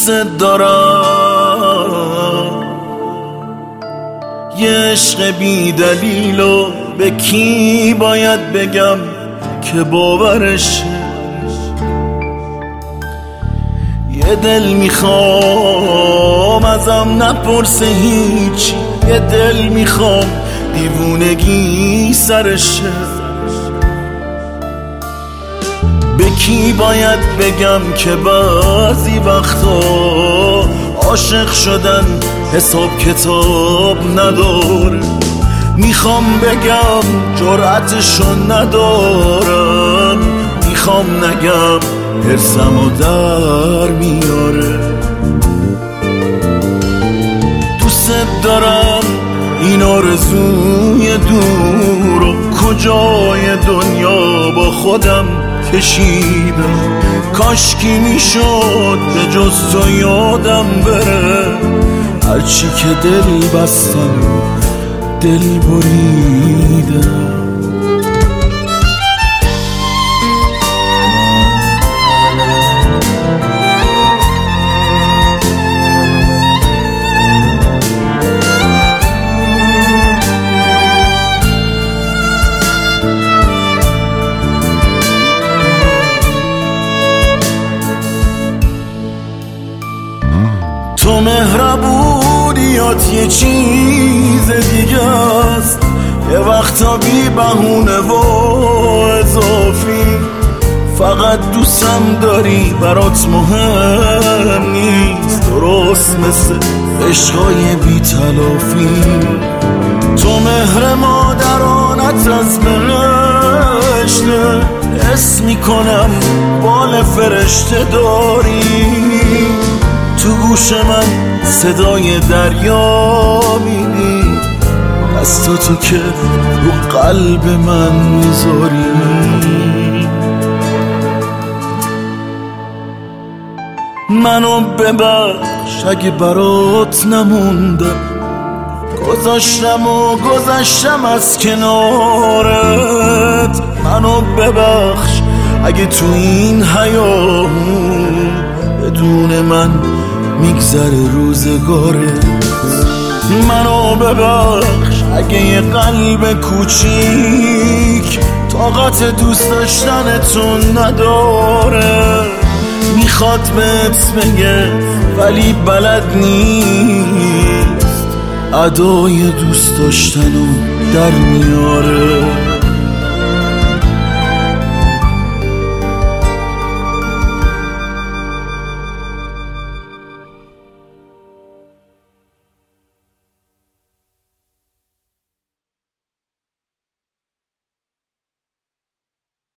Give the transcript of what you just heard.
دوست دارم، یه عشق بی دلیلو به کی باید بگم که باورش؟ یه دل میخوام ازم نپرسه هیچ، یه دل میخوام دیوونگی سرشه. به کی باید بگم که بعضی وقتا عاشق شدن حساب کتاب نداره؟ میخوام بگم جرأتشو ندارم، میخوام نگم حرصمو در میاره. دوست دارم این آرزوی دور و کجای دنیا با خودم کشیدم. کاشکی میشد به جز تو یادم بره، هرچی که دل بستم دل بریدم. تو مهربونیات یه چیز دیگه است، یه وقتا بی بهونه و اضافی. فقط دوستم داری برات مهم نیست، درست مثل عشقای بی تلافی. تو مهر مادرانت از بهشته، حس میکنم بال فرشته داری. تو گوش من صدای دریا میدی، دستاتو که رو قلب من میذاری. منو ببخش اگه برات نموندم، گذشتم از کنارت. منو ببخش اگه تو این حیامون بدون من میگذره روزگارت. منو ببخش اگه یه قلب کوچیک طاقت دوست داشتنتون نداره. میخواد بهت بگه ولی بلد نیست، ادای دوست داشتنو در میاره.